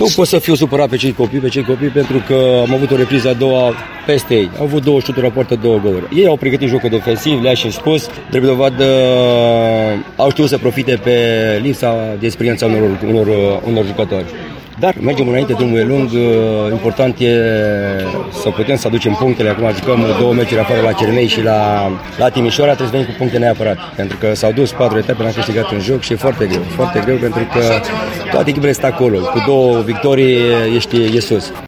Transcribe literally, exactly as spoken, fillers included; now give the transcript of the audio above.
Nu pot să fiu supărat pe cei copii, pe cei copii pentru că am avut o repriză a doua peste ei. Au avut două șuturi, rapoartă două goluri. Ei au pregătit jocul defensiv, le-a și spus, drept dovadă au știut să profite pe lipsa de experiență a unor, unor, unor jucători. Dar mergem înainte, drumul e lung, important e să putem să aducem punctele. Acum jucăm două meciuri afară la Cernei și la, la Timișoara, trebuie să venim cu puncte neapărat. Pentru că s-au dus patru etape, n-am câștigat în joc și e foarte greu, foarte greu pentru că toate echipele sunt acolo. Cu două victorii ești e sus.